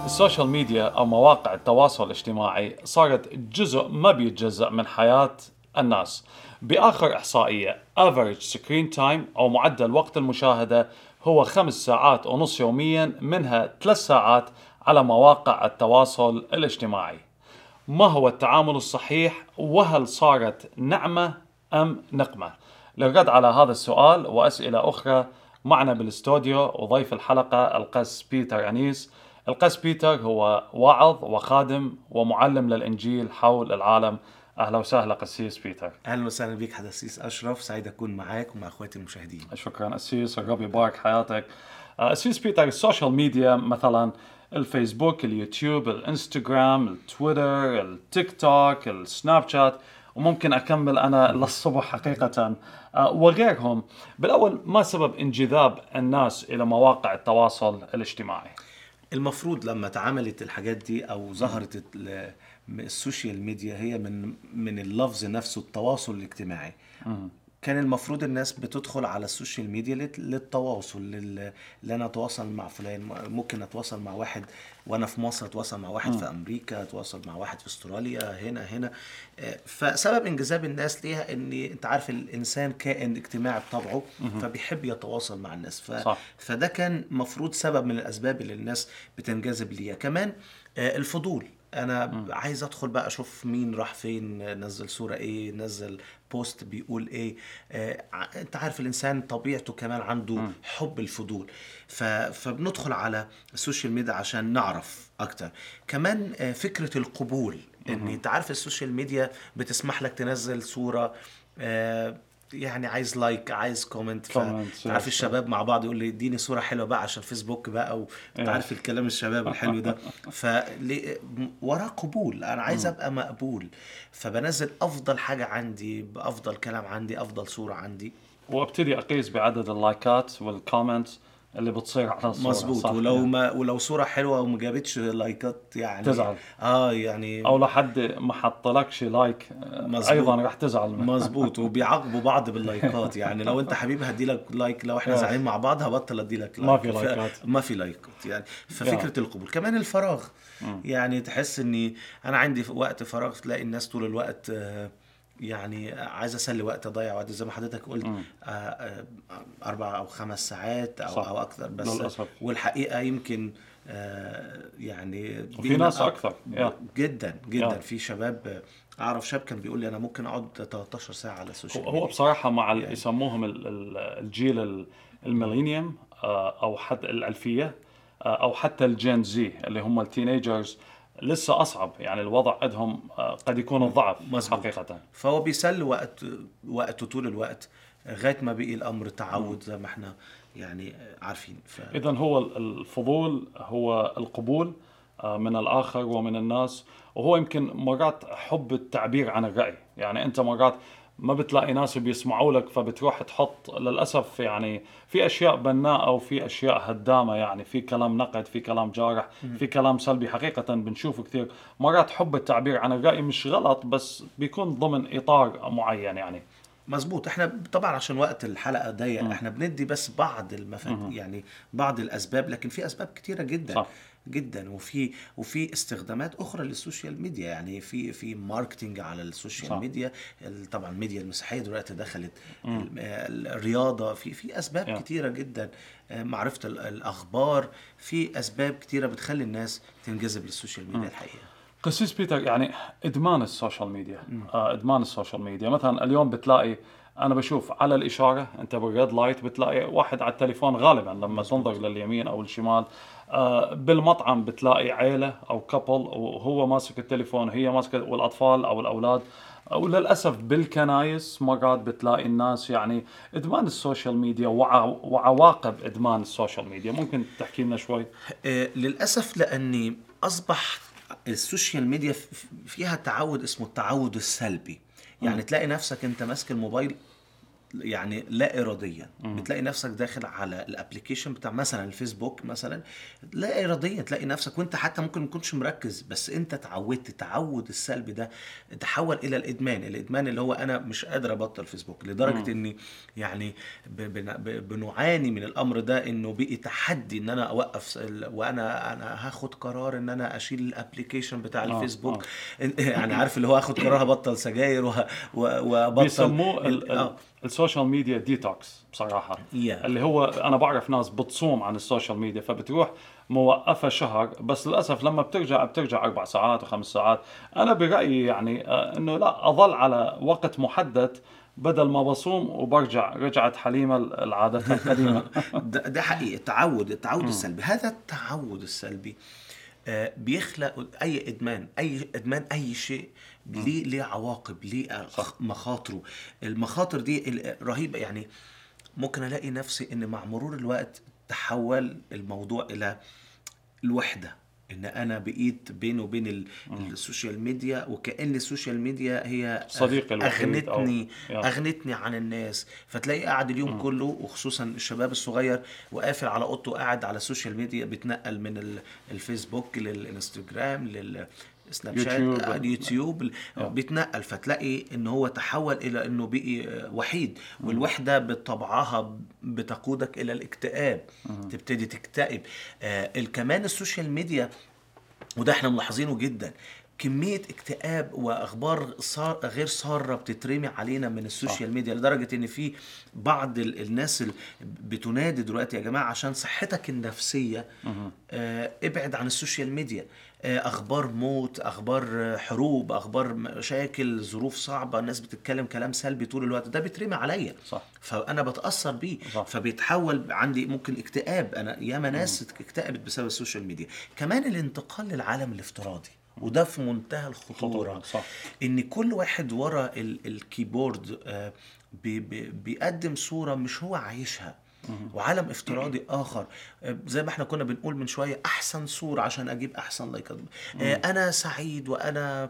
السوشيال ميديا أو مواقع التواصل الاجتماعي صارت جزء ما بيتجزأ من حياة الناس. بآخر إحصائية average screen time أو معدل وقت المشاهدة هو 5 ساعات ونص يوميا، منها 3 ساعات على مواقع التواصل الاجتماعي. ما هو التعامل الصحيح، وهل صارت نعمة أم نقمة؟ للرد على هذا السؤال وأسئلة أخرى معنا بالاستوديو وضيف الحلقة القس بيتر أنيس. القس بيتر هو واعظ وخادم ومعلم للإنجيل حول العالم. أهلا وسهلا قسيس بيتر. اهلا وسهلا بيك حدثيس اشرف، سعيد اكون معاك ومع اخواتي المشاهدين. شكرا أسيس، الرب يبارك حياتك. أسيس بيتر، السوشيال ميديا مثلا الفيسبوك، اليوتيوب، الانستغرام، التويتر، التيك توك، السناب شات، وممكن أكمل أنا للصبح حقيقة، وغيرهم. بالأول، ما سبب انجذاب الناس إلى مواقع التواصل الاجتماعي؟ المفروض لما اتعملت الحاجات دي او ظهرت السوشيال ميديا، هي من اللفظ نفسه التواصل الاجتماعي. كان المفروض الناس بتدخل على السوشيال ميديا للتواصل، اللي انا اتواصل مع فلان، ممكن اتواصل مع واحد وانا في مصر، اتواصل مع واحد في امريكا، اتواصل مع واحد في استراليا، هنا. فسبب انجذاب الناس ليها ان انت عارف الانسان كائن اجتماعي بطبعه، فبيحب يتواصل مع الناس. صح. فده كان مفروض سبب من الاسباب اللي الناس بتنجذب ليها. كمان الفضول، انا عايز ادخل بقى اشوف مين راح فين، نزل صورة ايه، نزل بوست بيقول ايه. انت عارف الانسان طبيعته كمان عنده حب الفضول، فبندخل على السوشيال ميديا عشان نعرف اكتر. كمان فكرة القبول، ان انت عارف السوشيال ميديا بتسمح لك تنزل صورة، يعني عايز لايك، عايز كومنت. فتعرف الشباب مع بعض يقول لي اديني صورة حلوة بقى عشان فيسبوك بقى، وتعرف الكلام الشباب الحلو ده. وراه قبول، انا عايز ابقى مقبول، فبنزل افضل حاجة عندي، بافضل كلام عندي، افضل صورة عندي، وابتدي أقيس بعدد اللايكات والكومنتس اللي بتصير على الصورة. مظبوط. ولو صورة حلوة وما جابتش لايكات يعني تزعل. يعني او لحد ما حطلكش لايك، ايضا رح تزعل مظبوط. وبيعاقبوا بعض باللايكات، يعني لو انت حبيبي هدي لك لايك، لو احنا زعلانين مع بعض هبطل ادي لك لايك، ما في لايكات. ما في لايكات يعني. ففكرة القبول. كمان الفراغ، يعني تحس اني انا عندي وقت فراغ، تلاقي الناس طول الوقت يعني عايز اسلي وقت، اضيع وقت زي ما حضرتك قلت 4 أو 5 ساعات او اكثر بس للأسف. والحقيقة يمكن يعني وفي ناس اكثر جدا. في شباب، اعرف شاب كان بيقول لي انا ممكن اقعد 13 ساعة على السوشيال ميديا. هو بصراحة مع يعني يسموهم الجيل الميلينيوم، او حتى الألفية، او حتى الجين زي اللي هم التينيجرز، لسه اصعب. يعني الوضع عندهم قد يكون الضعف حقيقة. فهو بيسلي وقته طول الوقت لغاية ما بقي الامر تعود زي ما احنا يعني عارفين. إذا هو الفضول هو القبول من الآخر ومن الناس، وهو يمكن مرات حب التعبير عن الرأي. يعني أنت مرات ما بتلاقي ناس بيسمعوا لك، فبتروح تحط للأسف يعني في أشياء بناءة وفي أشياء هدامة، يعني في كلام نقد، في كلام جارح، في كلام سلبي. حقيقة بنشوفه كثير مرات. حب التعبير عن الرأي مش غلط، بس بيكون ضمن إطار معين يعني. مظبوط. احنا طبعا عشان وقت الحلقة ضيق، احنا بندي بس بعض يعني بعض الاسباب، لكن في اسباب كتيرة جدا صح. جدا. وفي استخدامات اخرى للسوشيال ميديا، يعني في ماركتينج على السوشيال صح. ميديا. طبعا الميديا المسيحية دلوقتي دخلت الرياضة، في اسباب كتيرة جدا. معرفة الاخبار، في اسباب كتيرة بتخلي الناس تنجذب للسوشيال ميديا الحقيقة. قسيس بيتر، يعني ادمان السوشيال ميديا، ادمان السوشيال ميديا. مثلا اليوم بتلاقي، انا بشوف على الاشاره، انت بالريد لايت بتلاقي واحد على التليفون غالبا لما تنظر لليمين او الشمال. بالمطعم بتلاقي عيله او كابل وهو ماسك التليفون، هي ماسكه، والاطفال او الاولاد. وللاسف بالكنايس مرات بتلاقي الناس، يعني ادمان السوشيال ميديا وعواقب ادمان السوشيال ميديا. ممكن تحكي لنا شوي؟ للأسف، لأني أصبح السوشيال ميديا فيها تعود اسمه التعود السلبي. يعني تلاقي نفسك أنت ماسك الموبايل يعني لا اراديا بتلاقي نفسك داخل على الابليكيشن بتاع مثلا الفيسبوك مثلا، لا اراديا تلاقي نفسك، وانت حتى ممكن ما تكونش مركز، بس انت اتعودت. التعود السلبي ده تحول الى الادمان. الادمان اللي هو انا مش قادر ابطل فيسبوك، لدرجه اني يعني بنعاني من الامر ده، انه بقي تحدي ان انا اوقف وانا هاخد قرار ان انا اشيل الابليكيشن بتاع الفيسبوك. يعني عارف اللي هو اخد قرار هبطل سجاير وابطل بيسموه السوشيال ميديا ديتوكس بصراحة. يا اللي هو أنا بعرف ناس بتصوم عن السوشيال ميديا، فبتروح موقفة شهر، بس للأسف لما بترجع 4 ساعات و5 ساعات. أنا برأيي يعني إنه لا، أظل على وقت محدد بدل ما بصوم وبرجع رجعت حليمة لعادتها القديمة. ده حقيقي. التعود السلبي، هذا التعود السلبي بيخلق اي ادمان. اي شيء ليه عواقب، ليه مخاطره. المخاطر دي رهيبه. يعني ممكن الاقي نفسي ان مع مرور الوقت تحول الموضوع الى الوحده، ان انا بقيت بيني وبين السوشيال ميديا، وكأن السوشيال ميديا هي صديقي الوحيد اغنتني عن الناس. فتلاقي قاعد اليوم كله، وخصوصا الشباب الصغير، وقافل على اوضته، قاعد على السوشيال ميديا، بيتنقل من الفيسبوك للانستجرام سناب شات، اليوتيوب، بيتنقل. فتلاقي ان هو تحول الى انه بقي وحيد. والوحده بطبعها بتقودك الى الاكتئاب، تبتدي تكتئب. كمان السوشيال ميديا، وده احنا ملاحظينه جدا، كمية اكتئاب واخبار غير سارة بتترمي علينا من السوشيال ميديا، لدرجة ان في بعض الناس اللي بتنادي دلوقتي: يا جماعة عشان صحتك النفسية ابعد عن السوشيال ميديا. اخبار موت، اخبار حروب، اخبار مشاكل، ظروف صعبة، الناس بتتكلم كلام سلبي طول الوقت، ده بيترمي عليا. فانا بتأثر بيه. فبيتحول عندي ممكن اكتئاب. انا ياما ناس اكتئبت بسبب السوشيال ميديا. كمان الانتقال للعالم الافتراضي، وده في منتهى الخطورة. ان كل واحد ورا الكيبورد بيقدم صورة مش هو عايشها، وعالم افتراضي اخر. زي ما احنا كنا بنقول من شوية، احسن صورة عشان اجيب احسن لايكات. انا سعيد، وانا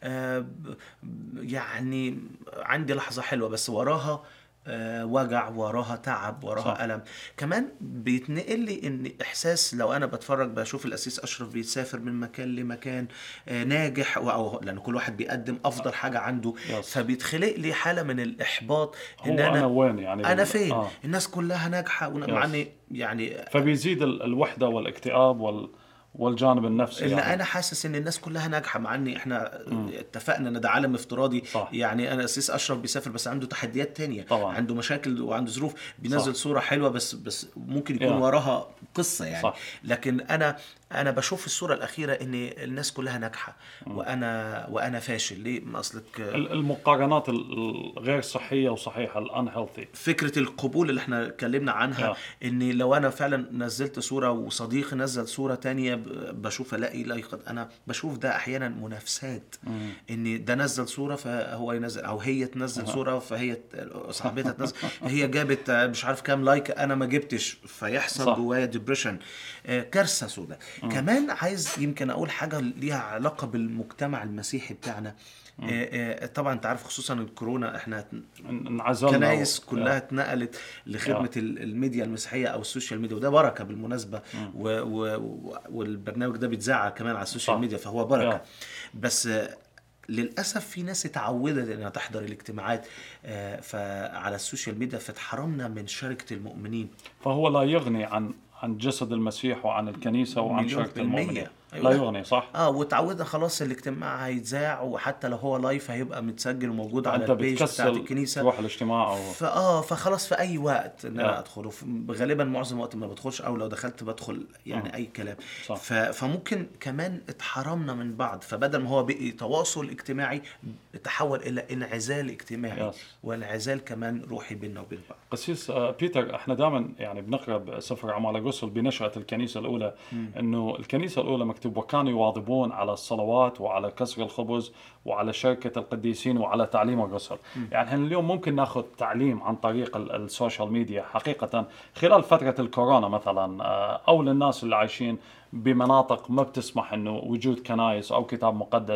يعني عندي لحظة حلوة، بس وراها وجع، وراها تعب، وراها ألم. كمان بيتنقل لي ان احساس، لو انا بتفرج بشوف الأسيس أشرف بيسافر من مكان لمكان ناجح، لان كل واحد بيقدم افضل حاجة عنده، فبيتخلق لي حالة من الاحباط، ان أنا وين يعني انا فين؟ الناس كلها ناجحة مع اني يعني فبيزيد الوحدة والاكتئاب والجانب النفسي. اللي يعني انا حاسس ان الناس كلها ناجحه، مع اني احنا اتفقنا ان ده عالم افتراضي. يعني انا اسيس اشرف بيسافر، بس عنده تحديات تانية طبعا. عنده مشاكل وعنده ظروف، بينزل صوره حلوه، بس ممكن يكون وراها قصه يعني. لكن انا بشوف الصوره الاخيره ان الناس كلها ناجحه، وانا فاشل. ليه؟ ما اصلك المقارنات الغير صحيه وصحيحه، الانهيلثي، فكره القبول اللي احنا اتكلمنا عنها. ان لو انا فعلا نزلت صوره وصديقي نزل صوره تانية، بشوف الاقي لايكات. انا بشوف ده احيانا منافسات، ان ده نزل صوره فهو ينزل، او هي تنزل صوره فهي صاحبتها تنزل، هي جابت مش عارف كام لايك انا ما جبتش، فيحصل جوايا ديبريشن، كارثه سوداء. كمان عايز يمكن اقول حاجه ليها علاقه بالمجتمع المسيحي بتاعنا. طبعا انت عارف، خصوصا الكورونا، احنا كنايس كلها اتنقلت لخدمة الميديا المسيحية او السوشيال ميديا، وده بركة بالمناسبة. والبرنامج ده بيتذاع كمان على السوشيال ميديا، فهو بركة. بس للأسف في ناس اتعودت انها تحضر الاجتماعات على السوشيال ميديا، فتحرمنا من شركة المؤمنين. فهو لا يغني عن جسد المسيح وعن الكنيسة وعن شركة المؤمنين. لا يغني، صح. وتعودنا خلاص الاجتماع هيتذاع، وحتى لو هو لايف هيبقى متسجل وموجود على البيج بتاعت الكنيسة. تروح الاجتماع فخلاص في اي وقت ان انا ادخل. غالبا معظم الوقت ما بدخلش، او لو دخلت بدخل يعني اي كلام. فممكن كمان اتحرمنا من بعض. فبدل ما هو بقي تواصل اجتماعي، تحول الى انعزال اجتماعي، وانعزال كمان روحي بيننا وبين بعض. قسيس بيتر، احنا دائما يعني بنقرا بسفر اعمال الرسل بنشأة الكنيسة الاولى، انه الكنيسة الاولى مكتوب: وكانوا يواظبون على الصلوات وعلى كسر الخبز وعلى شركة القديسين وعلى تعليم الرسل. يعني احنا اليوم ممكن ناخذ تعليم عن طريق السوشيال ميديا حقيقة خلال فترة الكورونا مثلا، او للناس اللي عايشين بمناطق ما بتسمح انه وجود كنائس او كتاب مقدس.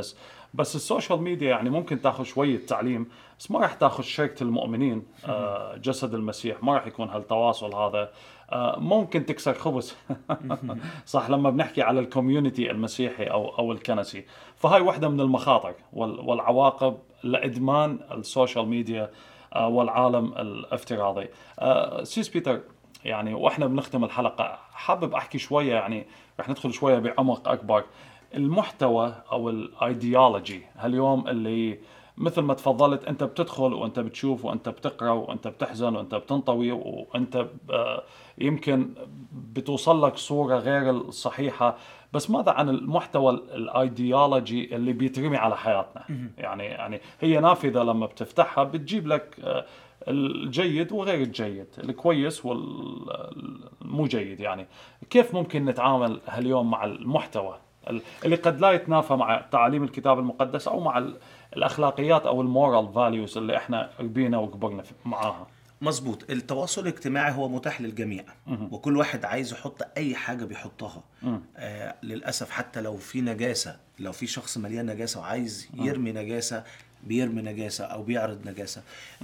بس السوشيال ميديا يعني ممكن تاخذ شوية تعليم، بس ما راح تاخذ شركة المؤمنين، جسد المسيح، ما راح يكون هالتواصل هذا. ممكن تكسر خبز صح لما بنحكي على الكوميونتي المسيحي او الكنسي. فهاي واحدة من المخاطر والعواقب لادمان السوشيال ميديا والعالم الافتراضي. سيس بيتر، يعني واحنا بنختم الحلقة حابب احكي شوية، يعني رح ندخل شوية بعمق اكبر. المحتوى او الايديولوجي هاليوم اللي مثل ما تفضلت، انت بتدخل وانت بتشوف وانت بتقرا وانت بتحزن وانت بتنطوي وانت يمكن بتوصل لك صورة غير الصحيحة. بس ماذا عن المحتوى الايديولوجي اللي بيترمي على حياتنا؟ يعني هي نافذة لما بتفتحها بتجيب لك الجيد وغير الجيد، الكويس والمو جيد. يعني كيف ممكن نتعامل هاليوم مع المحتوى اللي قد لا يتنافى مع تعاليم الكتاب المقدس او مع الاخلاقيات او المورال فاليوز اللي احنا ربينا وكبرنا معاها؟ مظبوط. التواصل الاجتماعي هو متاح للجميع، وكل واحد عايز يحط اي حاجه بيحطها. للاسف حتى لو في نجاسه، لو في شخص مليان نجاسه وعايز يرمي نجاسه، بيرمي نجاسه او بيعرض نجاسه.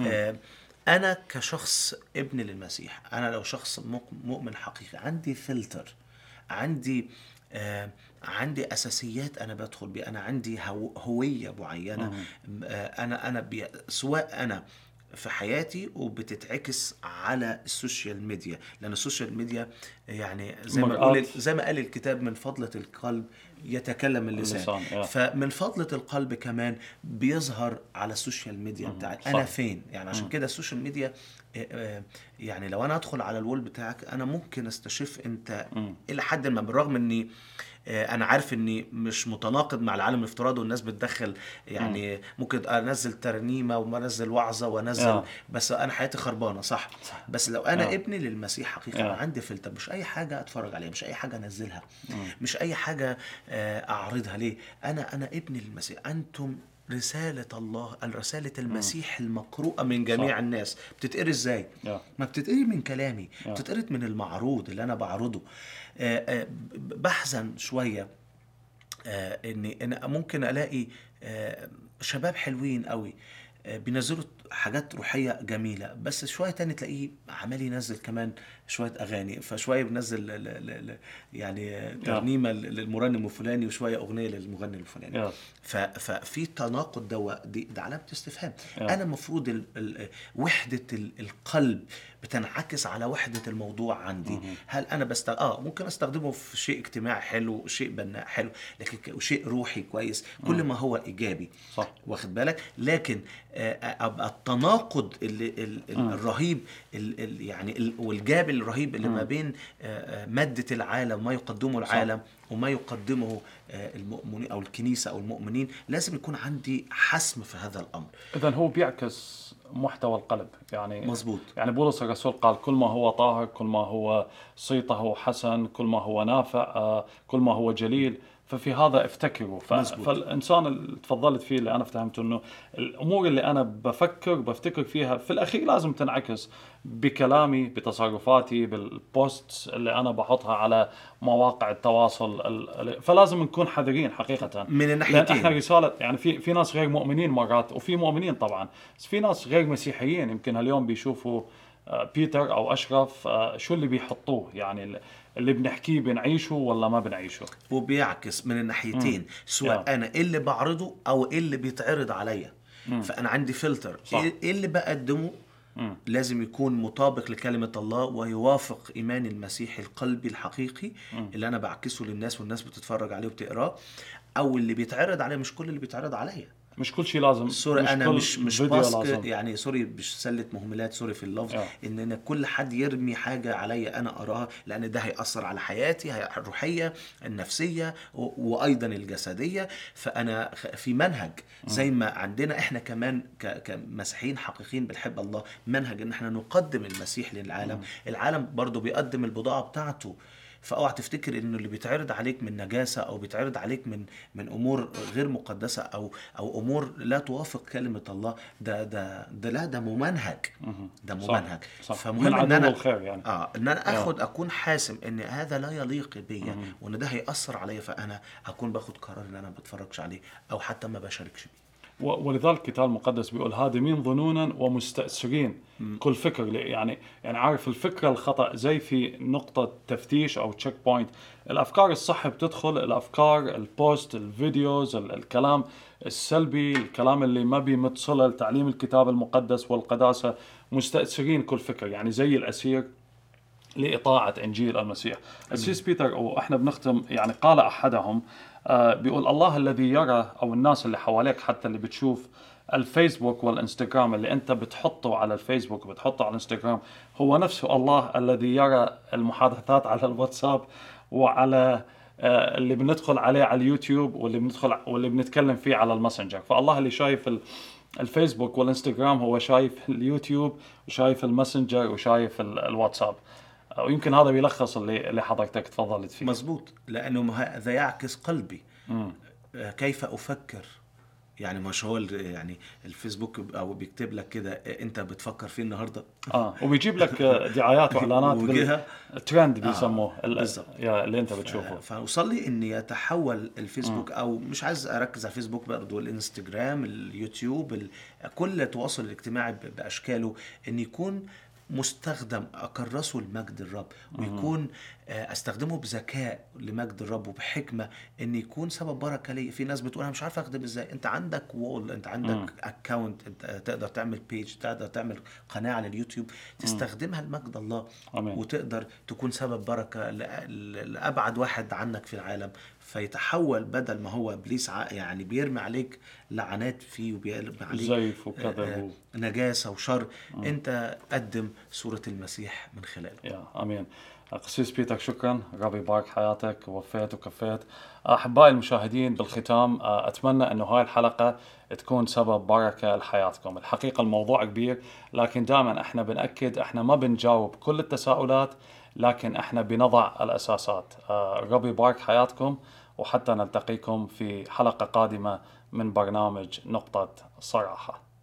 انا كشخص ابن للمسيح، انا لو شخص مؤمن حقيقي، عندي فلتر، عندي عندي اساسيات انا بدخل بيها، انا عندي هويه معينه. انا سواء انا في حياتي وبتتعكس على السوشيال ميديا، لان السوشيال ميديا يعني زي ما قال الكتاب، من فضلة القلب يتكلم اللسان. فمن فضلة القلب كمان بيظهر على السوشيال ميديا بتاعي انا فين. يعني عشان كده السوشيال ميديا، يعني لو انا ادخل على الوول بتاعك انا ممكن استشف انت الى حد ما، بالرغم اني انا عارف اني مش متناقض مع العالم الافتراضي والناس بتدخل، يعني ممكن انزل ترنيمه وانزل وعظه وانزل، بس انا حياتي خربانه صح. بس لو انا ابني للمسيح حقيقه، انا عندي فلتر، مش اي حاجه اتفرج عليها، مش اي حاجه انزلها، مش اي حاجه اعرضها. ليه؟ انا ابني للمسيح. انتم رسالة الله، الرسالة المسيح المقروءة من جميع الناس. بتتقري ازاي؟ ما بتتقري من كلامي، بتتقري من المعروض اللي انا بعرضه. بحزن شوية اني انا ممكن الاقي شباب حلوين قوي بينزلوا حاجات روحية جميلة، بس شوية تاني تلاقيه عمال ينزل كمان شوية أغاني، فشوية بنزل يعني ترنيمة للمرنم الفلاني، وشوية أغنية للمغني الفلاني. ففي تناقض، ده علامة استفهام. أنا المفروض وحدة القلب بتنعكس على وحدة الموضوع عندي. هل أنا ممكن أستخدمه في شيء اجتماعي حلو، شيء بناء حلو، لكن شيء روحي كويس، كل ما هو إيجابي، صح. واخد بالك؟ لكن التناقض الرهيب يعني والجاب الرهيب اللي ما بين مادة العالم وما يقدمه العالم وما يقدمه المؤمنين أو الكنيسة أو المؤمنين، لازم يكون عندي حسم في هذا الأمر. إذن هو بيعكس محتوى القلب. يعني مزبوط. يعني بولس الرسول قال كل ما هو طاهر، كل ما هو صيته حسن، كل ما هو نافع، كل ما هو جليل، ففي هذا افتكروا. فالإنسان اللي تفضلت فيه، اللي أنا فهمت أنه الأمور اللي أنا بفتكر فيها في الأخير لازم تنعكس بكلامي، بتصرفاتي، بالبوست اللي أنا بحطها على مواقع التواصل. فلازم نكون حذرين حقيقة من الناحيتين. لأن احنا رسالة، يعني في ناس غير مؤمنين مرات، وفي مؤمنين طبعا، بس في ناس غير مسيحيين يمكن اليوم بيشوفوا بيتر أو أشرف شو اللي بيحطوه، يعني اللي بنحكيه بنعيشه ولا ما بنعيشه. وبيعكس من الناحيتين، سواء أنا اللي بعرضه أو اللي بيتعرض عليا. فأنا عندي فلتر، إيه اللي بقدمه لازم يكون مطابق لكلمة الله ويوافق إيمان المسيح القلبي الحقيقي اللي أنا بعكسه للناس والناس بتتفرج عليه وبتقراه، أو اللي بيتعرض عليه. مش كل اللي بيتعرض عليا، مش كل شيء لازم. سوري، انا مش باسك، يعني سوري، مش سله مهملات، سوري في اللفظ، ان انا كل حد يرمي حاجه عليا انا اراها، لان ده هياثر على حياتي الروحيه النفسيه وايضا الجسديه. فانا في منهج زي ما عندنا احنا كمان كمسيحيين حقيقيين بنحب الله، منهج ان احنا نقدم المسيح للعالم. العالم برضو بيقدم البضاعه بتاعته. فاوعى تفتكر انه اللي بيتعرض عليك من نجاسه او بيتعرض عليك من امور غير مقدسه او امور لا توافق كلمه الله، ده لا، ده ممنهج، ده صح ممنهج. صح، فمهم من ان عدو انا الخير يعني. ان انا يا اكون حاسم ان هذا لا يليق بيا وان ده هيأثر عليا، فانا اكون باخد قرار ان انا ما بتفرجش عليه او حتى ما بشاركش بيه. ولذلك الكتاب المقدس بيقول هادمين ظنونا ومستأثرين كل فكر يعني عارف الفكرة الخطأ زي في نقطة تفتيش أو تشيك بوينت. الأفكار الصح بتدخل، الأفكار البوست الفيديوز الكلام السلبي، الكلام اللي ما بيمتصل لتعليم الكتاب المقدس والقداسة. مستأثرين كل فكر، يعني زي الأسير لإطاعة إنجيل المسيح. السيس بيتر وإحنا بنختم يعني قال أحدهم بيقول الله الذي يرى، أو الناس اللي حواليك حتى اللي بتشوف الفيسبوك والإنستغرام اللي أنت بتحطه على الفيسبوك وبتحطه على الإنستغرام، هو نفسه الله الذي يرى المحادثات على الواتساب وعلى اللي بندخل عليه على اليوتيوب واللي بنتكلم فيه على الماسنجر. فالله اللي شايف الفيسبوك والإنستغرام هو شايف اليوتيوب وشايف الماسنجر وشايف الواتساب. ويمكن هذا بيلخص اللي حضرتك تفضلت فيه. مظبوط، لانه هذا يعكس قلبي. كيف افكر، يعني مش هو يعني الفيسبوك او بيكتب لك كده انت بتفكر فيه النهارده، وبيجيب لك دعايات واعلانات وجهة بالترند بيسموه بالظبط اللي انت بتشوفه. فوصل لي ان يتحول الفيسبوك، او مش عايز اركز على الفيسبوك برضه، الانستجرام، اليوتيوب، كل التواصل الاجتماعي باشكاله، ان يكون مستخدم اكرسه لمجد الرب، ويكون استخدمه بذكاء لمجد الرب وبحكمه، ان يكون سبب بركه لي. في ناس بتقول انا مش عارف اخدم ازاي. انت عندك وول، انت عندك اكاونت، انت تقدر تعمل بيج، تقدر تعمل قناه على اليوتيوب تستخدمها لمجد الله. أمين. وتقدر تكون سبب بركه لابعد واحد عنك في العالم، فيتحول بدل ما هو ابليس يعني بيرمي عليك لعنات فيه وبيرمي عليك زيف وكذب نجاسه وشر، انت قدم صوره المسيح من خلاله. يا امين. قسيس بيتر شكرا، ربي يبارك حياتك، ووفيت وكفيت. احبائي المشاهدين، بالختام اتمنى انه هاي الحلقه تكون سبب بركه لحياتكم. الحقيقه الموضوع كبير، لكن دائما احنا بنأكد احنا ما بنجاوب كل التساؤلات، لكن احنا بنضع الاساسات. ربي يبارك حياتكم، وحتى نلتقيكم في حلقه قادمه من برنامج نقطه صراحه.